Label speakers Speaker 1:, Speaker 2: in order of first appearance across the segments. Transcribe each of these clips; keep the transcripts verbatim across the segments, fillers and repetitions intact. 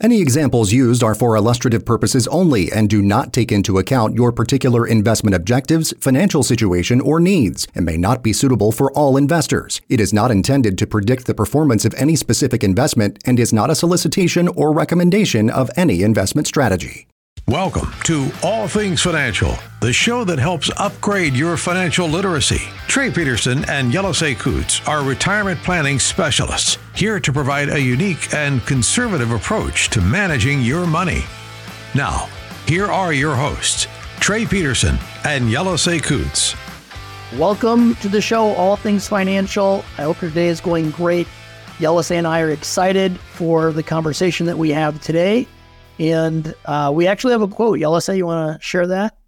Speaker 1: Any examples used are for illustrative purposes only and do not take into account your particular investment objectives, financial situation, or needs, and may not be suitable for all investors. It is not intended to predict the performance of any specific investment and is not a solicitation or recommendation of any investment strategy.
Speaker 2: Welcome to All Things Financial, the show that helps upgrade your financial literacy. Trey Peterson and Yelisei Coutts are retirement planning specialists, here to provide a unique and conservative approach to managing your money. Now, here are your hosts, Trey Peterson and Yelisei Coutts.
Speaker 3: Welcome to the show, All Things Financial. I hope your day is going great. Yelisei and I are excited for the conversation that we have today. And uh, we actually have a quote. Yelisei, you want to share that?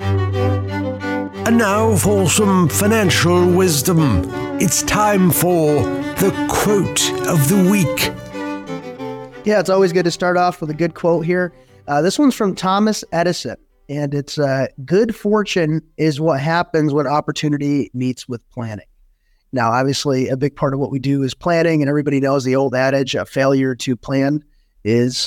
Speaker 4: And now for some financial wisdom. It's time for the quote of the week.
Speaker 5: Yeah, it's always good to start off with a good quote here. Uh, this one's from Thomas Edison, and it's uh, good fortune is what happens when opportunity meets with planning. Now, obviously, a big part of what we do is planning, and everybody knows the old adage, a failure to plan is...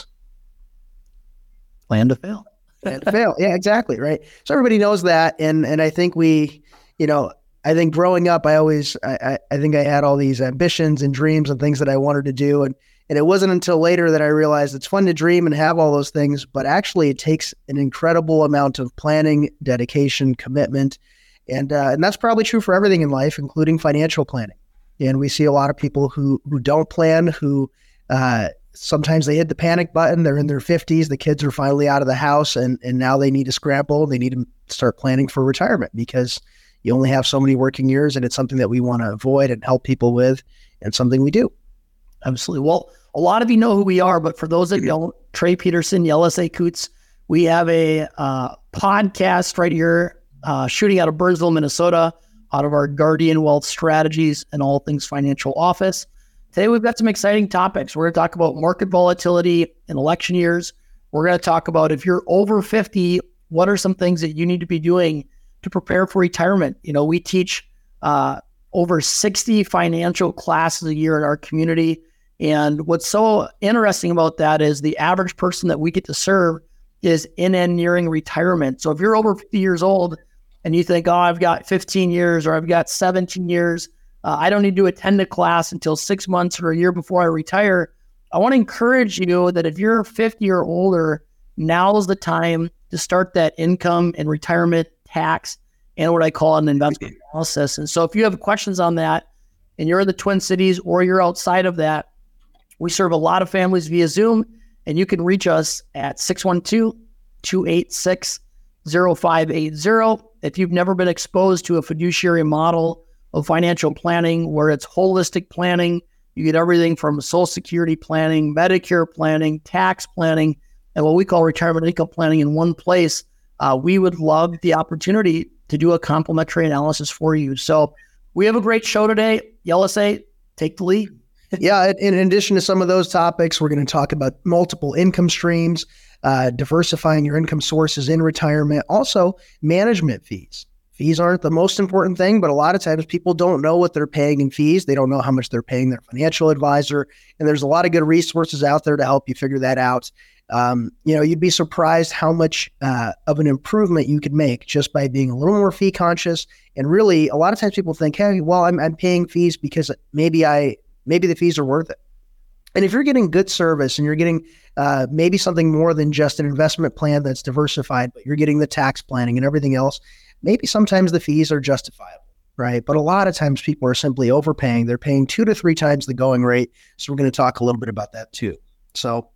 Speaker 3: Plan to fail.
Speaker 5: Plan to fail. Yeah, exactly. Right. So everybody knows that. And and I think we, you know, I think growing up, I always, I, I, I think I had all these ambitions and dreams and things that I wanted to do. And, and it wasn't until later that I realized it's fun to dream and have all those things, but actually it takes an incredible amount of planning, dedication, commitment. And, uh, and that's probably true for everything in life, including financial planning. And we see a lot of people who, who don't plan, who, uh, sometimes they hit the panic button. They're in their fifties. The kids are finally out of the house, and, and now they need to scramble. They need to start planning for retirement because you only have so many working years, and it's something that we want to avoid and help people with, and something we do.
Speaker 3: Absolutely. Well, a lot of you know who we are, but for those that don't, Trey Peterson, Yelisei Coutts, we have a uh, podcast right here uh, shooting out of Burnsville, Minnesota, out of our Guardian Wealth Strategies and All Things Financial office. Today, we've got some exciting topics. We're going to talk about market volatility in election years. We're going to talk about if you're over fifty, what are some things that you need to be doing to prepare for retirement? You know, we teach uh, over sixty financial classes a year in our community. And what's so interesting about that is the average person that we get to serve is in and nearing retirement. So if you're over fifty years old and you think, oh, I've got fifteen years or I've got seventeen years, Uh, I don't need to attend a class until six months or a year before I retire. I want to encourage you that if you're fifty or older, now is the time to start that income and retirement tax and what I call an investment analysis. And so if you have questions on that and you're in the Twin Cities or you're outside of that, we serve a lot of families via Zoom, and you can reach us at six one two, two eight six, zero five eight zero. If you've never been exposed to a fiduciary model of financial planning where it's holistic planning, you get everything from Social Security planning, Medicare planning, tax planning, and what we call retirement income planning in one place. Uh, we would love the opportunity to do a complimentary analysis for you. So we have a great show today. Yelisei, take the lead.
Speaker 5: Yeah, in addition to some of those topics, we're going to talk about multiple income streams, uh, diversifying your income sources in retirement, also management fees. Fees aren't the most important thing, but a lot of times people don't know what they're paying in fees. They don't know how much they're paying their financial advisor. And there's a lot of good resources out there to help you figure that out. Um, you know, you'd be surprised how much uh, of an improvement you could make just by being a little more fee conscious. And really, a lot of times people think, hey, well, I'm, I'm paying fees because maybe I maybe the fees are worth it. And if you're getting good service and you're getting uh, maybe something more than just an investment plan that's diversified, but you're getting the tax planning and everything else, maybe sometimes the fees are justifiable, right? But a lot of times people are simply overpaying. They're paying two to three times the going rate. So we're going to talk a little bit about that too. So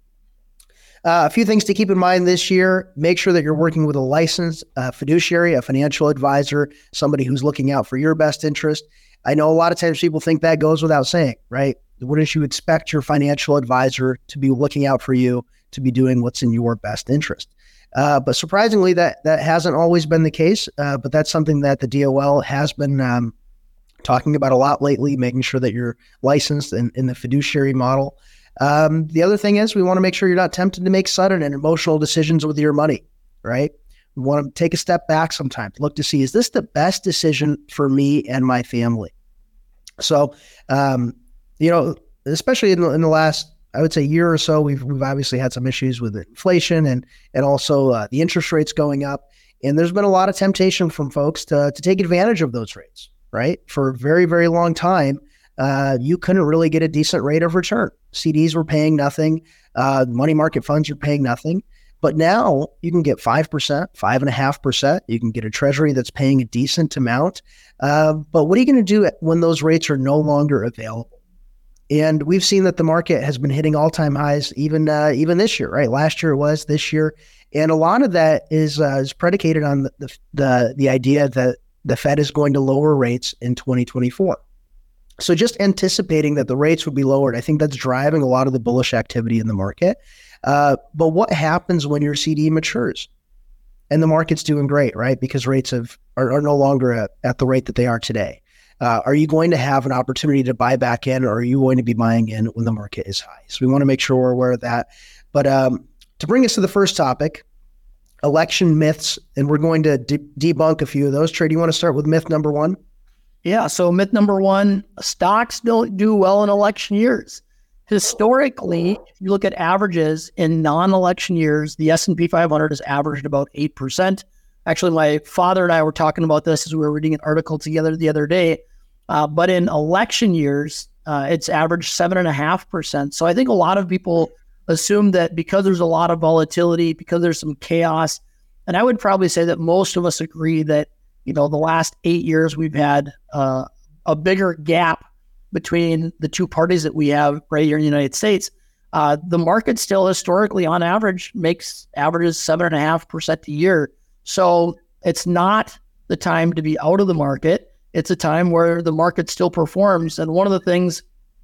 Speaker 5: uh, a few things to keep in mind this year. Make sure that you're working with a licensed uh, fiduciary, a financial advisor, somebody who's looking out for your best interest. I know a lot of times people think that goes without saying, right? Wouldn't you expect your financial advisor to be looking out for you, to be doing what's in your best interest? Uh, but surprisingly, that that hasn't always been the case. Uh, but that's something that the D O L has been um, talking about a lot lately, making sure that you're licensed in, in the fiduciary model. Um, the other thing is we want to make sure you're not tempted to make sudden and emotional decisions with your money, right? We want to take a step back sometimes, look to see, is this the best decision for me and my family? So, um, you know, especially in the, in the last I would say, year or so, we've we've obviously had some issues with inflation and and also uh, the interest rates going up. And there's been a lot of temptation from folks to to take advantage of those rates, right? For a very, very long time, uh, you couldn't really get a decent rate of return. C Ds were paying nothing. Uh, money market funds are paying nothing. But now you can get five percent, five point five percent. You can get a treasury that's paying a decent amount. Uh, but what are you going to do when those rates are no longer available? And we've seen that the market has been hitting all-time highs even uh, even this year, right? Last year it was, this year. And a lot of that is uh, is predicated on the, the the the idea that the Fed is going to lower rates in twenty twenty-four. So just anticipating that the rates would be lowered, I think that's driving a lot of the bullish activity in the market. Uh, but what happens when your C D matures and the market's doing great, right? Because rates have are, are no longer at, at the rate that they are today. Uh, are you going to have an opportunity to buy back in, or are you going to be buying in when the market is high? So we want to make sure we're aware of that. But um, to bring us to the first topic, election myths, and we're going to de- debunk a few of those. Trey, do you want to start with myth number one?
Speaker 3: Yeah, so myth number one, stocks don't do well in election years. Historically, if you look at averages in non-election years, the S and P five hundred has averaged about eight percent. Actually, my father and I were talking about this as we were reading an article together the other day. Uh, but in election years, uh, it's averaged seven point five percent. So I think a lot of people assume that because there's a lot of volatility, because there's some chaos, and I would probably say that most of us agree that, you know, the last eight years we've had uh, a bigger gap between the two parties that we have right here in the United States. Uh, the market still historically on average makes averages seven and a half percent a year. So it's not the time to be out of the market. It's a time where the market still performs. And one of the things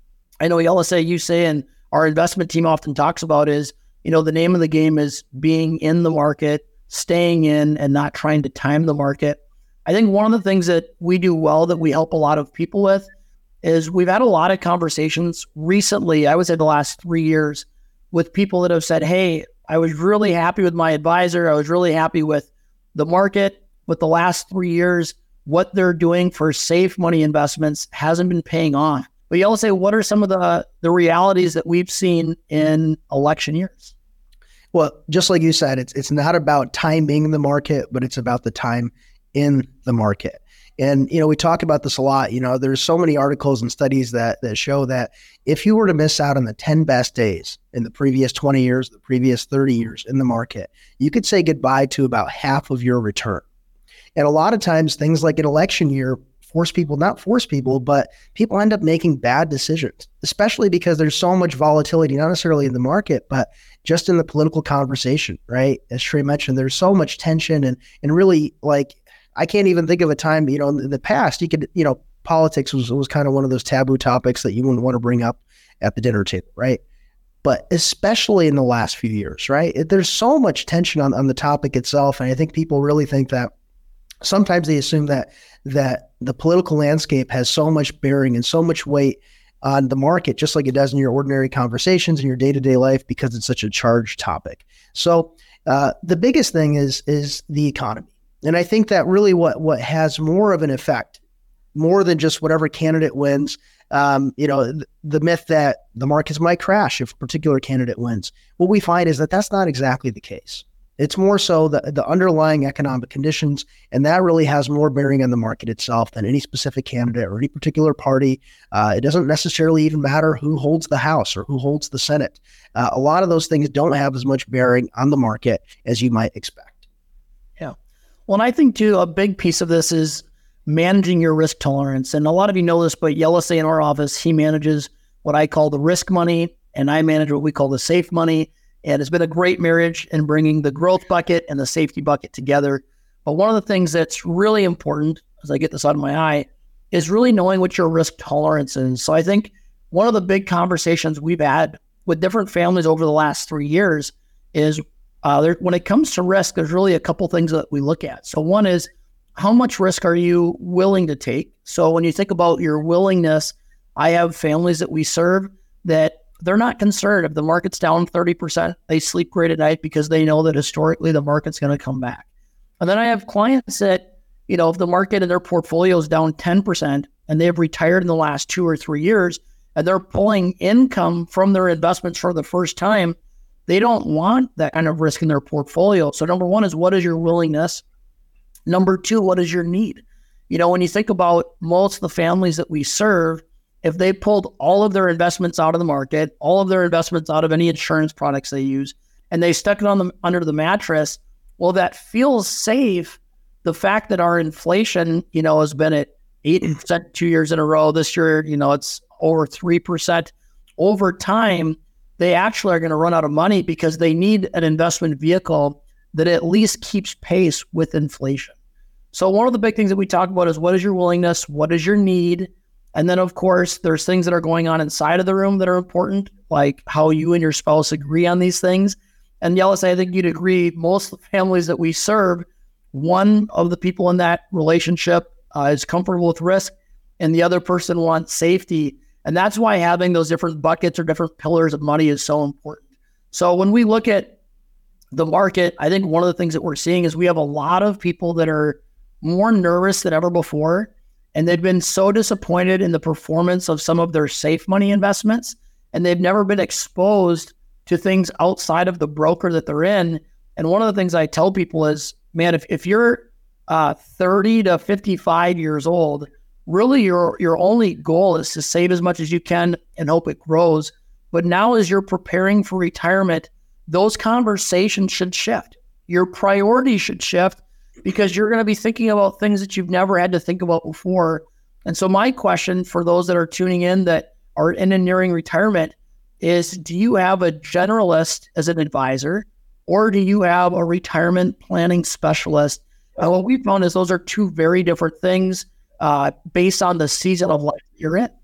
Speaker 3: I know L S A, you say, and our investment team often talks about is, you know, the name of the game is being in the market, staying in, and not trying to time the market. I think one of the things that we do well that we help a lot of people with is we've had a lot of conversations recently, I would say the last three years, with people that have said, hey, I was really happy with my advisor. I was really happy with the market. With the last three years, what they're doing for safe money investments hasn't been paying off. But you all say, what are some of the, the realities that we've seen in election years?
Speaker 5: Well, just like you said, it's it's not about timing the market, but it's about the time in the market. And, you know, we talk about this a lot. You know, there's so many articles and studies that that show that if you were to miss out on the ten best days in the previous twenty years, the previous thirty years in the market, you could say goodbye to about half of your return. And a lot of times things like an election year force people, not force people, but people end up making bad decisions, especially because there's so much volatility, not necessarily in the market, but just in the political conversation, right? As Trey mentioned, there's so much tension and and really, like, I can't even think of a time, you know, in the past, you could, you know, politics was, was kind of one of those taboo topics that you wouldn't want to bring up at the dinner table, right? But especially in the last few years, right? It, there's so much tension on, on the topic itself. And I think people really think that sometimes they assume that that the political landscape has so much bearing and so much weight on the market, just like it does in your ordinary conversations in your day-to-day life, because it's such a charged topic. So uh, the biggest thing is is the economy. And I think that really what what has more of an effect, more than just whatever candidate wins, um, you know, th- the myth that the markets might crash if a particular candidate wins. What we find is that that's not exactly the case. It's more so the, the underlying economic conditions, and that really has more bearing on the market itself than any specific candidate or any particular party. Uh, it doesn't necessarily even matter who holds the House or who holds the Senate. Uh, a lot of those things don't have as much bearing on the market as you might expect.
Speaker 3: Yeah. Well, and I think, too, a big piece of this is managing your risk tolerance. And a lot of you know this, but L S A in our office, he manages what I call the risk money, and I manage what we call the safe money. And it's been a great marriage in bringing the growth bucket and the safety bucket together. But one of the things that's really important, as I get this out of my eye, is really knowing what your risk tolerance is. So I think one of the big conversations we've had with different families over the last three years is uh, there, when it comes to risk, there's really a couple things that we look at. So one is, how much risk are you willing to take? So when you think about your willingness, I have families that we serve that they're not concerned if the market's down thirty percent. They sleep great at night because they know that historically the market's going to come back. And then I have clients that, you know, if the market in their portfolio is down ten percent and they've retired in the last two or three years and they're pulling income from their investments for the first time, they don't want that kind of risk in their portfolio. So number one is, what is your willingness? Number two, what is your need? You know, when you think about most of the families that we serve, if they pulled all of their investments out of the market, all of their investments out of any insurance products they use, and they stuck it on them under the mattress, well, that feels safe. The fact that our inflation, you know, has been at eight percent two years in a row. This year, you know, it's over three percent. Over time, they actually are going to run out of money because they need an investment vehicle that at least keeps pace with inflation. So one of the big things that we talk about is, what is your willingness? What is your need? And then, of course, there's things that are going on inside of the room that are important, like how you and your spouse agree on these things. And Yellis, I think you'd agree, most of the families that we serve, one of the people in that relationship uh, is comfortable with risk, and the other person wants safety. And that's why having those different buckets or different pillars of money is so important. So when we look at the market, I think one of the things that we're seeing is we have a lot of people that are more nervous than ever before. And they've been so disappointed in the performance of some of their safe money investments. And they've never been exposed to things outside of the broker that they're in. And one of the things I tell people is, man, if, if you're uh, thirty to fifty-five years old, really your, your only goal is to save as much as you can and hope it grows. But now as you're preparing for retirement, those conversations should shift. Your priorities should shift, because you're going to be thinking about things that you've never had to think about before. And so my question for those that are tuning in that are in and nearing retirement is, do you have a generalist as an advisor, or do you have a retirement planning specialist? And what we found is those are two very different things uh, based on the season of life you're in.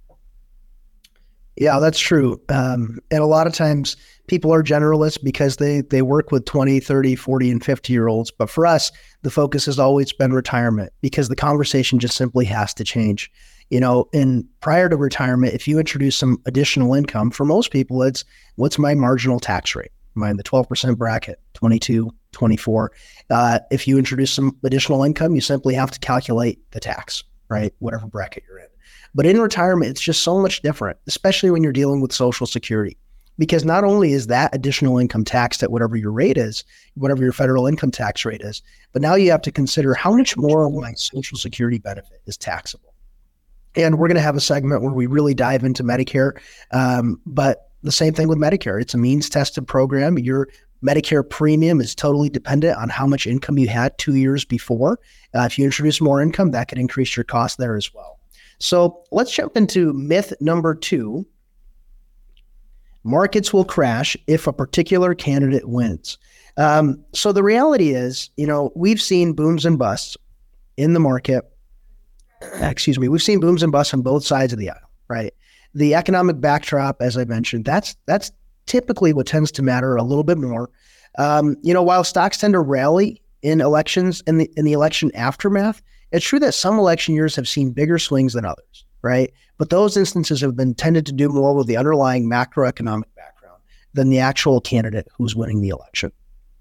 Speaker 5: Yeah, that's true. Um, and a lot of times people are generalists because they they work with twenty, thirty, forty, and fifty year olds. But for us, the focus has always been retirement, because the conversation just simply has to change. You know, and prior to retirement, if you introduce some additional income, for most people, it's, what's my marginal tax rate? Am I in the twelve percent bracket, twenty-two, twenty-four? Uh, if you introduce some additional income, you simply have to calculate the tax, right? Whatever bracket you're in. But in retirement, it's just so much different, especially when you're dealing with Social Security, because not only is that additional income taxed at whatever your rate is, whatever your federal income tax rate is, but now you have to consider how much more of my Social Security benefit is taxable. And we're going to have a segment where we really dive into Medicare. Um, but the same thing with Medicare. It's a means tested program. Your Medicare premium is totally dependent on how much income you had two years before. Uh, if you introduce more income, that can increase your cost there as well. So let's jump into myth number two. Markets will crash if a particular candidate wins. Um, so the reality is, you know, we've seen booms and busts in the market. Excuse me. We've seen booms and busts on both sides of the aisle, right? The economic backdrop, as I mentioned, that's that's typically what tends to matter a little bit more. Um, you know, while stocks tend to rally in elections and the in the election aftermath, it's true that some election years have seen bigger swings than others, right? But those instances have been tended to do more with the underlying macroeconomic background than the actual candidate who's winning the election.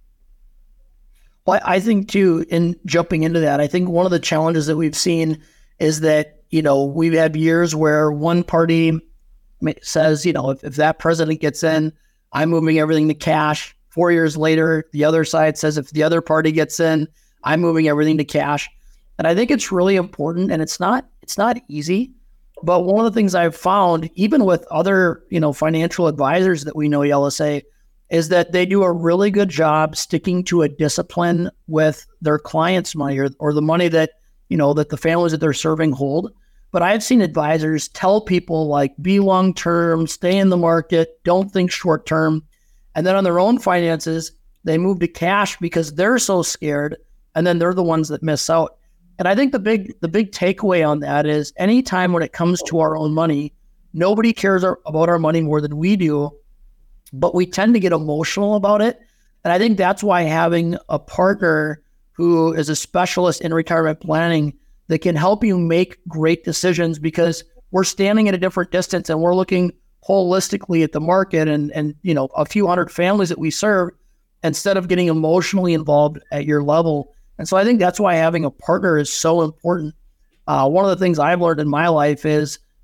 Speaker 3: Well, I think too, in jumping into that, I think one of the challenges that we've seen is that, you know, we've had years where one party says, you know, if, if that president gets in, I'm moving everything to cash. Four years later, the other side says, if the other party gets in, I'm moving everything to cash. And I think it's really important, and it's not it's not easy. But one of the things I've found, even with other, you know, financial advisors that we know, L S A, is that they do a really good job sticking to a discipline with their clients' money, or, or the money that, you know, that the families that they're serving hold. But I've seen advisors tell people, like, be long-term, stay in the market, don't think short-term. And then on their own finances, they move to cash because they're so scared, and then they're the ones that miss out. And I think the big the big takeaway on that is, anytime when it comes to our own money, nobody cares our, about our money more than we do, but we tend to get emotional about it. And I think that's why having a partner who is a specialist in retirement planning that can help you make great decisions, because we're standing at a different distance and we're looking holistically at the market and, and you know, a few hundred families that we serve, instead of getting emotionally involved at your level. And so I think that's why having a partner is so important. Uh, one of the things I've learned in my life is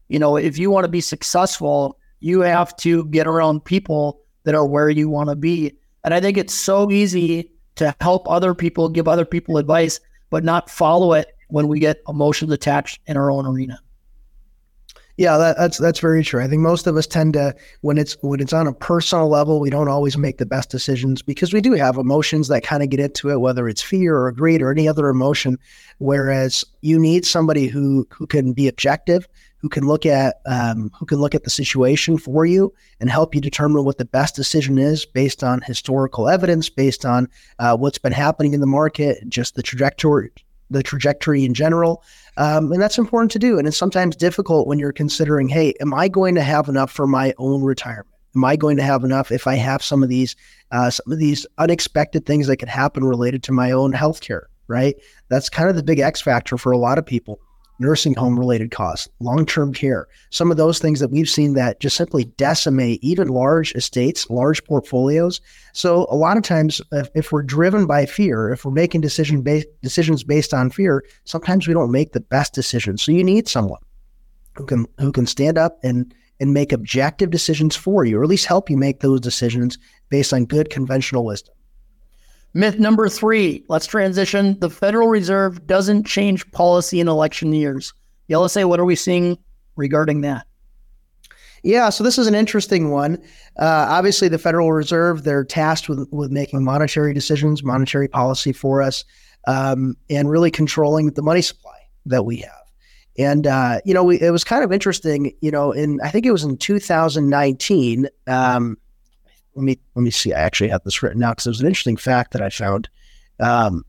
Speaker 3: you know, if you want to be successful, you have to get around people that are where you want to be. And I think it's so easy to help other people, give other people advice, but not follow it when we get emotions attached in our own arena.
Speaker 5: Yeah, that, that's that's very true. I think most of us tend to, when it's when it's on a personal level, we don't always make the best decisions because we do have emotions that kind of get into it, whether it's fear or greed or any other emotion. Whereas you need somebody who who can be objective, who can look at um, who can look at the situation for you and help you determine what the best decision is based on historical evidence, based on uh, what's been happening in the market, just the trajectory the trajectory in general. Um, and that's important to do. And it's sometimes difficult when you're considering, hey, am I going to have enough for my own retirement? Am I going to have enough if I have some of these uh, some of these unexpected things that could happen related to my own healthcare, right? That's kind of the big X factor for a lot of people. Nursing home related costs, long-term care, some of those things that we've seen that just simply decimate even large estates, large portfolios. So a lot of times if, if we're driven by fear, if we're making decision based decisions based on fear, sometimes we don't make the best decisions. So you need someone who can who can stand up and and make objective decisions for you, or at least help you make those decisions based on good conventional wisdom.
Speaker 3: Myth number three, let's transition. The Federal Reserve doesn't change policy in election years. Yeah, let's say, what are we seeing regarding that?
Speaker 5: Yeah, so this is an interesting one. Uh, obviously, the Federal Reserve, they're tasked with, with making monetary decisions, monetary policy for us, um, and really controlling the money supply that we have. And, uh, you know, we, it was kind of interesting, you know, in, I think it was in two thousand nineteen, um, Let me let me see. I actually have this written out because it was an interesting fact that I found. Um,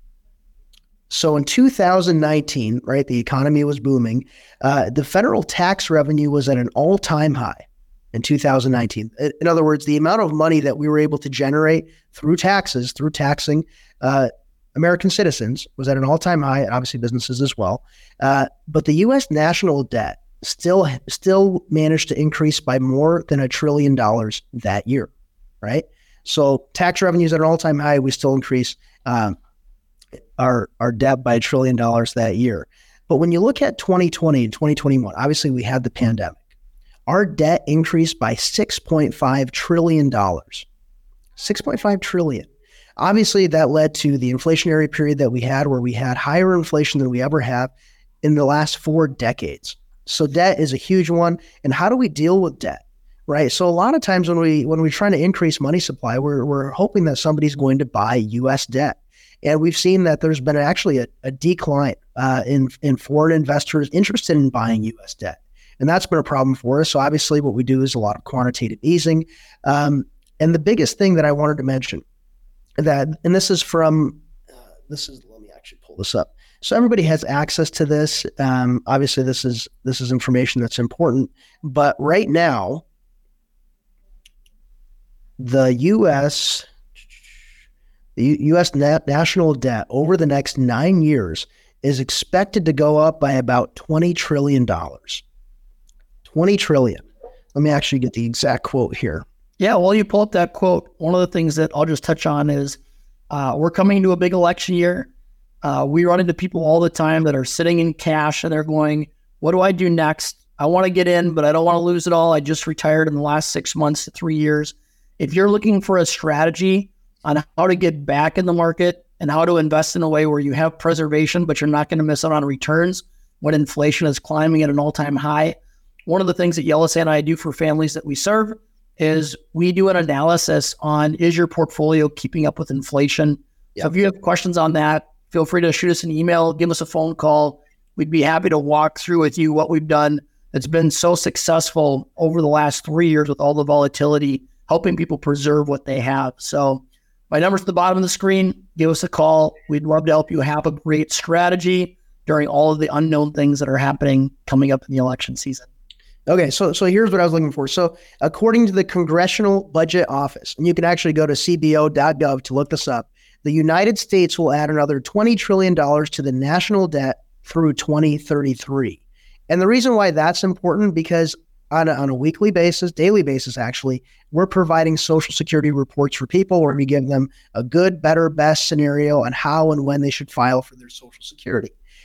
Speaker 5: so in two thousand nineteen, right, the economy was booming. Uh, the federal tax revenue was at an all-time high in two thousand nineteen. In other words, the amount of money that we were able to generate through taxes, through taxing uh, American citizens, was at an all-time high, and obviously businesses as well. Uh, but the U S national debt still still managed to increase by more than a trillion dollars that year, right? So tax revenues at an all-time high, we still increase um, our, our debt by a trillion dollars that year. But when you look at twenty twenty and twenty twenty-one, obviously we had the pandemic. Our debt increased by six point five trillion dollars. six point five trillion dollars. Obviously that led to the inflationary period that we had, where we had higher inflation than we ever have in the last four decades. So debt is a huge one. And how do we deal with debt, right? So a lot of times when we when we're trying to increase money supply, we're we're hoping that somebody's going to buy U S debt. And we've seen that there's been actually a, a decline uh, in, in foreign investors interested in buying U S debt. And that's been a problem for us. So obviously what we do is a lot of quantitative easing. Um, and the biggest thing that I wanted to mention, that, and this is from, uh, this is, let me actually pull this up. So everybody has access to this. Um, obviously, this is this is information that's important. But right now, the U S the U S na- national debt over the next nine years is expected to go up by about twenty trillion dollars. twenty trillion dollars. Let me actually get the exact quote here.
Speaker 3: Yeah, while you pull up that quote, one of the things that I'll just touch on is uh, we're coming into a big election year. Uh, we run into people all the time that are sitting in cash and they're going, what do I do next? I want to get in, but I don't want to lose it all. I just retired in the last six months to three years. If you're looking for a strategy on how to get back in the market and how to invest in a way where you have preservation, but you're not going to miss out on returns when inflation is climbing at an all-time high, one of the things that Yellis and I do for families that we serve is we do an analysis on, is your portfolio keeping up with inflation? Yep. So if you have questions on that, feel free to shoot us an email, give us a phone call. We'd be happy to walk through with you what we've done that's been so successful over the last three years with all the volatility, helping people preserve what they have. So my number's at the bottom of the screen. Give us a call. We'd love to help you have a great strategy during all of the unknown things that are happening coming up in the election season.
Speaker 5: Okay, so so here's what I was looking for. So according to the Congressional Budget Office, and you can actually go to c b o dot gov to look this up, the United States will add another twenty trillion dollars to the national debt through twenty thirty-three. And the reason why that's important, because on a, on a weekly basis, daily basis actually, we're providing Social Security reports for people where we give them a good, better, best scenario on how and when they should file for their Social Security.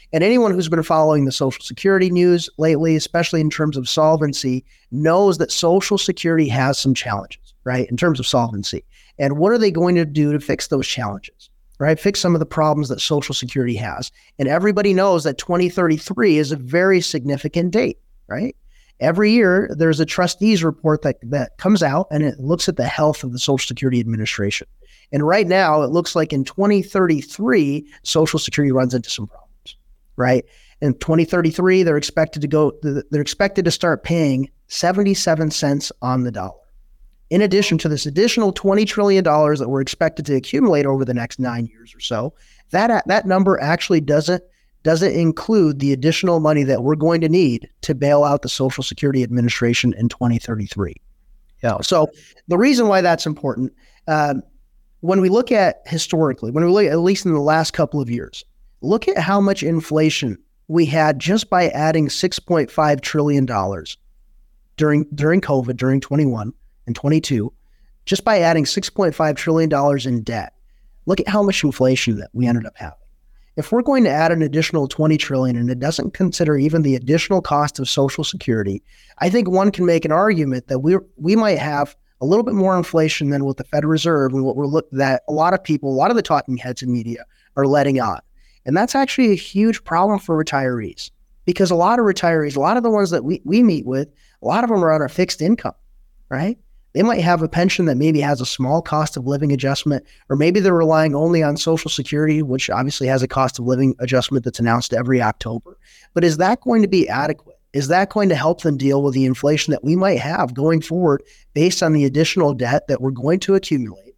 Speaker 5: And anyone who's been following the Social Security news lately, especially in terms of solvency, knows that Social Security has some challenges, right, in terms of solvency. And what are they going to do to fix those challenges, right? Fix some of the problems that Social Security has. And everybody knows that twenty thirty-three is a very significant date, right? Every year, there's a trustees report that, that comes out, and it looks at the health of the Social Security Administration. And right now, it looks like in twenty thirty-three, Social Security runs into some problems, right? In twenty thirty-three, they're expected to go, they're expected to start paying seventy-seven cents on the dollar. In addition to this additional twenty trillion dollars that we're expected to accumulate over the next nine years or so, that that number actually doesn't doesn't include the additional money that we're going to need to bail out the Social Security Administration in twenty thirty-three. Yeah. So the reason why that's important, um, when we look at historically, when we look at least in the last couple of years, look at how much inflation we had just by adding six point five trillion dollars during during COVID, during twenty-one and twenty-two, just by adding six point five trillion dollars in debt. Look at how much inflation that we ended up having. If we're going to add an additional twenty trillion dollars and it doesn't consider even the additional cost of Social Security, I think one can make an argument that we we might have a little bit more inflation than what the Federal Reserve and what we're looking at, a lot of people, a lot of the talking heads in media are letting on. And that's actually a huge problem for retirees, because a lot of retirees, a lot of the ones that we, we meet with, a lot of them are on a fixed income, right? They might have a pension that maybe has a small cost of living adjustment, or maybe they're relying only on Social Security, which obviously has a cost of living adjustment that's announced every October. But is that going to be adequate? Is that going to help them deal with the inflation that we might have going forward based on the additional debt that we're going to accumulate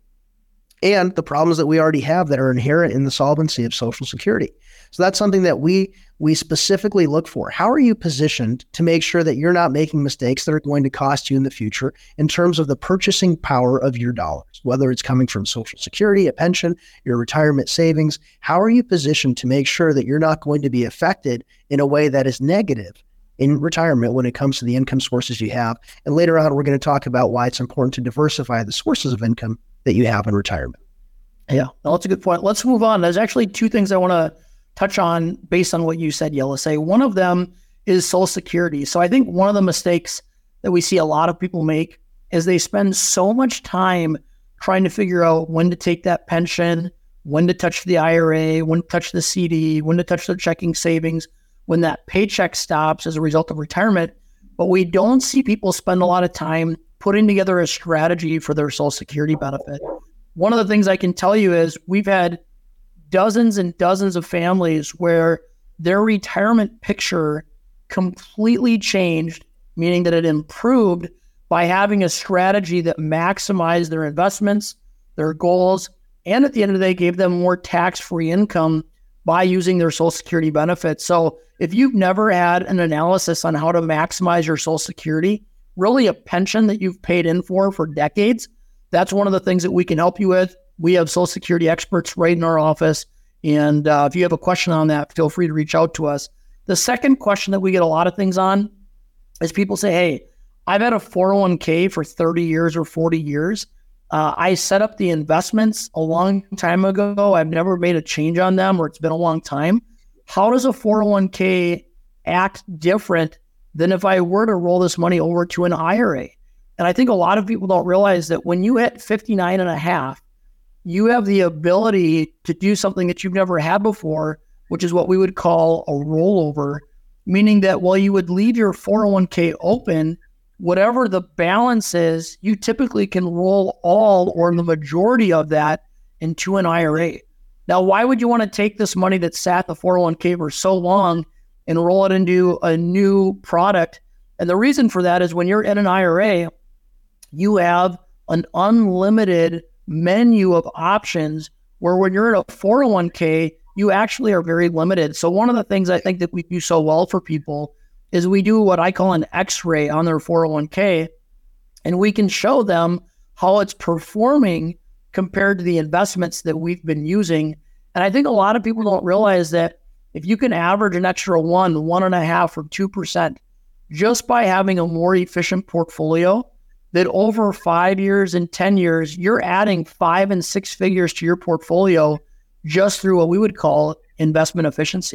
Speaker 5: and the problems that we already have that are inherent in the solvency of Social Security? So that's something that we we specifically look for. How are you positioned to make sure that you're not making mistakes that are going to cost you in the future in terms of the purchasing power of your dollars, whether it's coming from Social Security, a pension, your retirement savings? How are you positioned to make sure that you're not going to be affected in a way that is negative in retirement when it comes to the income sources you have? And later on, we're going to talk about why it's important to diversify the sources of income that you have in retirement.
Speaker 3: Yeah, well, that's a good point. Let's move on. There's actually two things I want to touch on based on what you said, Yelisei. One of them is Social Security. So I think one of the mistakes that we see a lot of people make is they spend so much time trying to figure out when to take that pension, when to touch the I R A, when to touch the C D, when to touch their checking savings, when that paycheck stops as a result of retirement. But we don't see people spend a lot of time putting together a strategy for their Social Security benefit. One of the things I can tell you is we've had dozens and dozens of families where their retirement picture completely changed, meaning that it improved by having a strategy that maximized their investments, their goals, and at the end of the day, gave them more tax-free income by using their Social Security benefits. So if you've never had an analysis on how to maximize your Social Security, really a pension that you've paid in for for decades, that's one of the things that we can help you with. We have Social Security experts right in our office. And uh, if you have a question on that, feel free to reach out to us. The second question that we get a lot of things on is people say, hey, I've had a four oh one k for thirty years or forty years. Uh, I set up the investments a long time ago. I've never made a change on them, or it's been a long time. How does a four oh one k act different than if I were to roll this money over to an I R A? And I think a lot of people don't realize that when you hit fifty-nine and a half, you have the ability to do something that you've never had before, which is what we would call a rollover, meaning that while you would leave your four oh one k open, whatever the balance is, you typically can roll all or the majority of that into an I R A. Now, why would you want to take this money that sat the four oh one k for so long and roll it into a new product? And the reason for that is when you're in an I R A, you have an unlimited menu of options, where when you're in a four oh one k, you actually are very limited. So one of the things I think that we do so well for people is we do what I call an X-ray on their four oh one k, and we can show them how it's performing compared to the investments that we've been using. And I think a lot of people don't realize that if you can average an extra one, one and a half, or two percent just by having a more efficient portfolio, that over five years and ten years, you're adding five and six figures to your portfolio just through what we would call investment efficiency.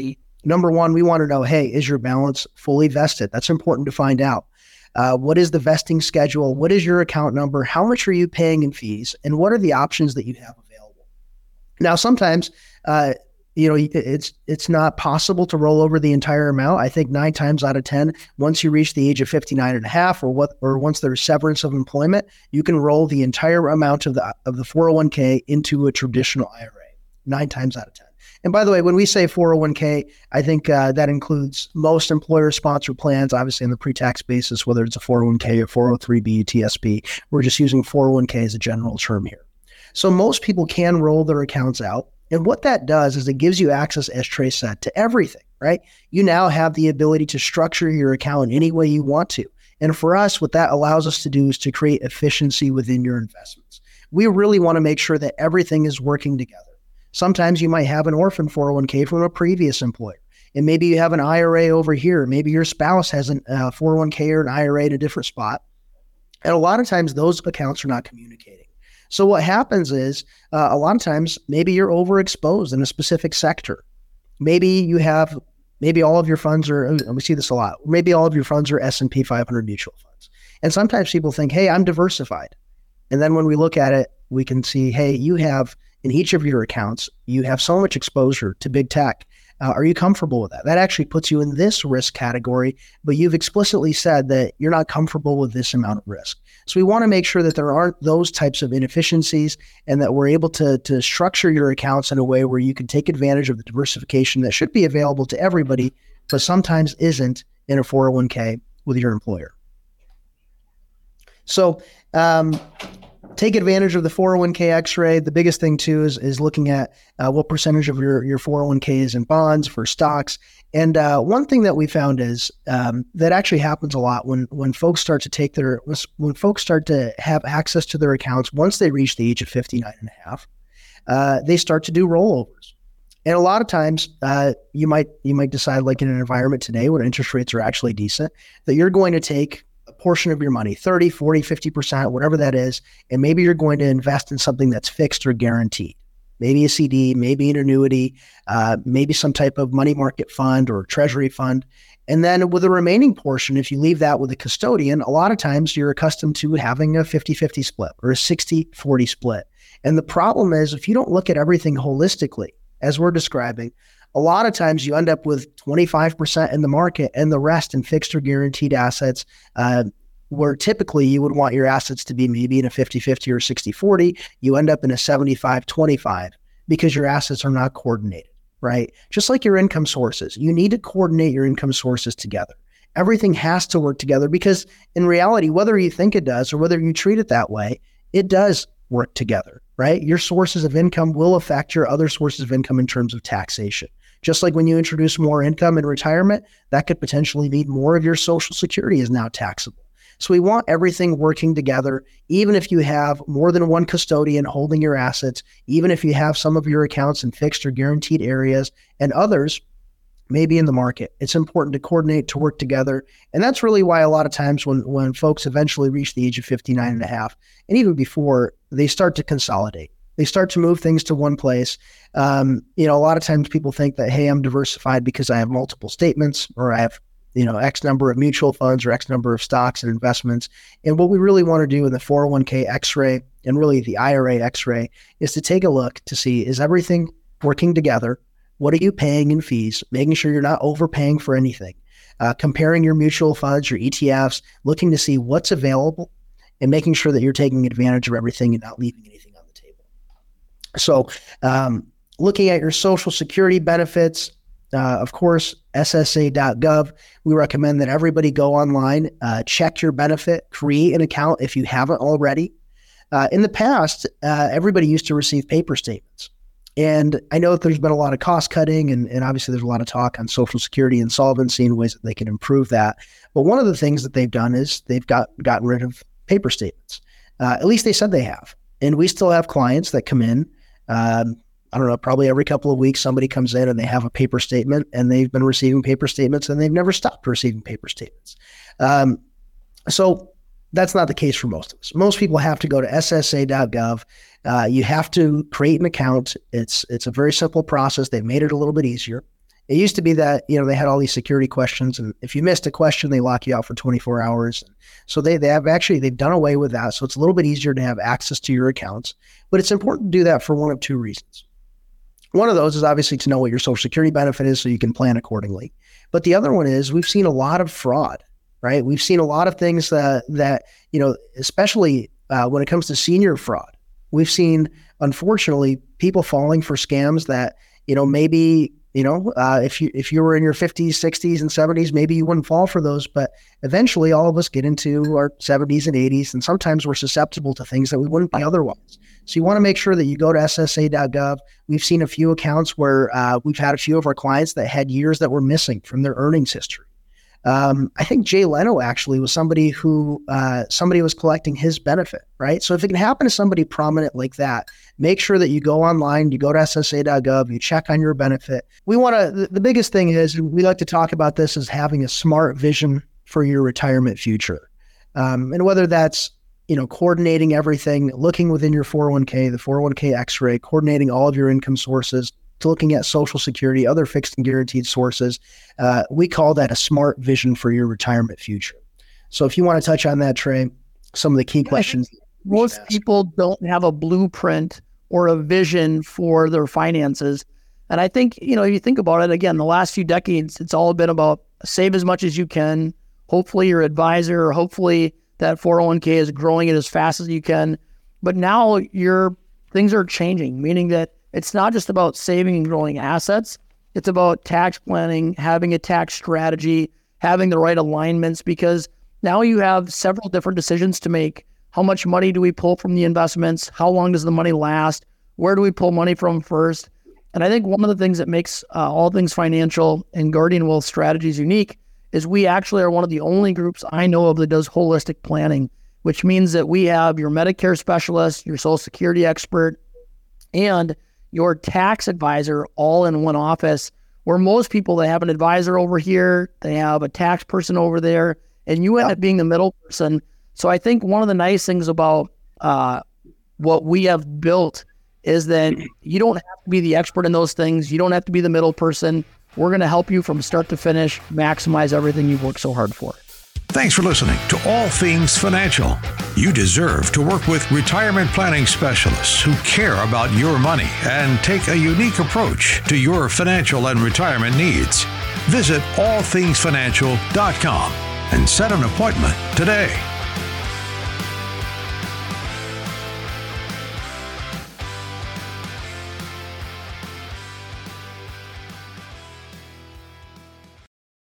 Speaker 5: Number one, we want to know, hey, is your balance fully vested? That's important to find out. Uh, what is the vesting schedule? What is your account number? How much are you paying in fees? And what are the options that you have available? Now, sometimes, uh, you know, it's it's not possible to roll over the entire amount. I think nine times out of ten, once you reach the age of fifty-nine and a half, or what, or once there's severance of employment, you can roll the entire amount of the of the four oh one k into a traditional I R A. Nine times out of ten. And by the way, when we say four oh one k, I think uh, that includes most employer-sponsored plans, obviously on the pre-tax basis, whether it's a four oh one k or four oh three b, T S P. We're just using four oh one k as a general term here. So most people can roll their accounts out. And what that does is it gives you access, as Trey said, to everything, right? You now have the ability to structure your account any way you want to. And for us, what that allows us to do is to create efficiency within your investments. We really want to make sure that everything is working together. Sometimes you might have an orphan four oh one k from a previous employer. And maybe you have an I R A over here. Maybe your spouse has a uh, four oh one k or an I R A in a different spot. And a lot of times those accounts are not communicating. So what happens is uh, a lot of times maybe you're overexposed in a specific sector. Maybe you have, maybe all of your funds are, we see this a lot, maybe all of your funds are S and P five hundred mutual funds. And sometimes people think, hey, I'm diversified. And then when we look at it, we can see, hey, you have in each of your accounts, you have so much exposure to big tech. Uh, are you comfortable with that? That actually puts you in this risk category, but you've explicitly said that you're not comfortable with this amount of risk. So we want to make sure that there aren't those types of inefficiencies and that we're able to, to structure your accounts in a way where you can take advantage of the diversification that should be available to everybody, but sometimes isn't in a four oh one k with your employer. So um, take advantage of the four oh one k X-ray. The biggest thing too is, is looking at uh, what percentage of your, your four oh one k is in bonds for stocks. And uh, one thing that we found is um, that actually happens a lot when, when folks start to take their, when folks start to have access to their accounts, once they reach the age of fifty-nine and a half, uh, they start to do rollovers. And a lot of times uh, you might, you might decide, like in an environment today where interest rates are actually decent, that you're going to take a portion of your money, thirty, forty, fifty percent, whatever that is, and maybe you're going to invest in something that's fixed or guaranteed. Maybe a C D, maybe an annuity, uh, maybe some type of money market fund or treasury fund. And then with the remaining portion, if you leave that with a custodian, a lot of times you're accustomed to having a fifty-fifty split or a sixty-forty split. And the problem is, if you don't look at everything holistically, as we're describing, a lot of times you end up with twenty-five percent in the market and the rest in fixed or guaranteed assets, uh, where typically you would want your assets to be maybe in a fifty-fifty or sixty-forty. You end up in a seventy-five twenty-five because your assets are not coordinated, right? Just like your income sources, you need to coordinate your income sources together. Everything has to work together because in reality, whether you think it does or whether you treat it that way, it does work together, right? Your sources of income will affect your other sources of income in terms of taxation. Just like when you introduce more income in retirement, that could potentially mean more of your Social Security is now taxable. So we want everything working together, even if you have more than one custodian holding your assets, even if you have some of your accounts in fixed or guaranteed areas and others maybe in the market. It's important to coordinate, to work together. And that's really why a lot of times when, when folks eventually reach the age of fifty-nine and a half, and even before, they start to consolidate. They start to move things to one place. Um, you know, a lot of times people think that, hey, I'm diversified because I have multiple statements or I have, you know, X number of mutual funds or X number of stocks and investments. And what we really want to do in the four oh one k X-ray and really the I R A X-ray is to take a look to see, is everything working together? What are you paying in fees? Making sure you're not overpaying for anything. Uh, comparing your mutual funds, your E T Fs, looking to see what's available and making sure that you're taking advantage of everything and not leaving anything on the table. So um, looking at your Social Security benefits, uh, of course, S S A dot gov, we recommend that everybody go online, uh, check your benefit, create an account if you haven't already. Uh, in the past, uh, everybody used to receive paper statements. And I know that there's been a lot of cost cutting and, and obviously there's a lot of talk on Social Security insolvency and ways that they can improve that. But one of the things that they've done is they've got gotten rid of paper statements. Uh, at least they said they have. And we still have clients that come in, um, I don't know, probably every couple of weeks, somebody comes in and they have a paper statement and they've been receiving paper statements and they've never stopped receiving paper statements. Um, so that's not the case for most of us. Most people have to go to S S A dot gov. Uh, you have to create an account. It's it's a very simple process. They've made it a little bit easier. It used to be that, you know, they had all these security questions, and if you missed a question, they lock you out for twenty-four hours. So they, they have actually, they've done away with that. So it's a little bit easier to have access to your accounts, but it's important to do that for one of two reasons. One of those is obviously to know what your Social Security benefit is so you can plan accordingly. But the other one is we've seen a lot of fraud, right? We've seen a lot of things that, that you know, especially uh, when it comes to senior fraud. We've seen, unfortunately, people falling for scams that, you know, maybe, you know, uh, if you if you were in your fifties, sixties, and seventies, maybe you wouldn't fall for those. But eventually, all of us get into our seventies and eighties, and sometimes we're susceptible to things that we wouldn't be otherwise. So you want to make sure that you go to S S A dot gov. We've seen a few accounts where uh, we've had a few of our clients that had years that were missing from their earnings history. Um, I think Jay Leno actually was somebody who uh, somebody was collecting his benefit, right? So if it can happen to somebody prominent like that, make sure that you go online, you go to S S A dot gov, you check on your benefit. We want to, the biggest thing is we like to talk about this as having a smart vision for your retirement future. Um, and whether that's, you know, coordinating everything, looking within your four oh one k, the four oh one k x-ray, coordinating all of your income sources, to looking at Social Security, other fixed and guaranteed sources. Uh, we call that a smart vision for your retirement future. So if you want to touch on that, Trey, some of the key questions.
Speaker 3: Most people don't have a blueprint or a vision for their finances. And I think, you know, if you think about it, again, the last few decades, it's all been about save as much as you can. Hopefully your advisor, or hopefully that four oh one k is growing it as fast as you can. But now your things are changing, meaning that it's not just about saving and growing assets. It's about tax planning, having a tax strategy, having the right alignments, because now you have several different decisions to make. How much money do we pull from the investments? How long does the money last? Where do we pull money from first? And I think one of the things that makes uh, All Things Financial and Guardian Wealth Strategies unique is we actually are one of the only groups I know of that does holistic planning, which means that we have your Medicare specialist, your Social Security expert, and your tax advisor all in one office, where most people, they have an advisor over here, they have a tax person over there, and you end up being the middle person. So I think one of the nice things about uh, what we have built is that you don't have to be the expert in those things. You don't have to be the middle person. We're going to help you from start to finish, maximize everything you've worked so hard for.
Speaker 2: Thanks for listening to All Things Financial. You deserve to work with retirement planning specialists who care about your money and take a unique approach to your financial and retirement needs. Visit all things financial dot com and set an appointment today.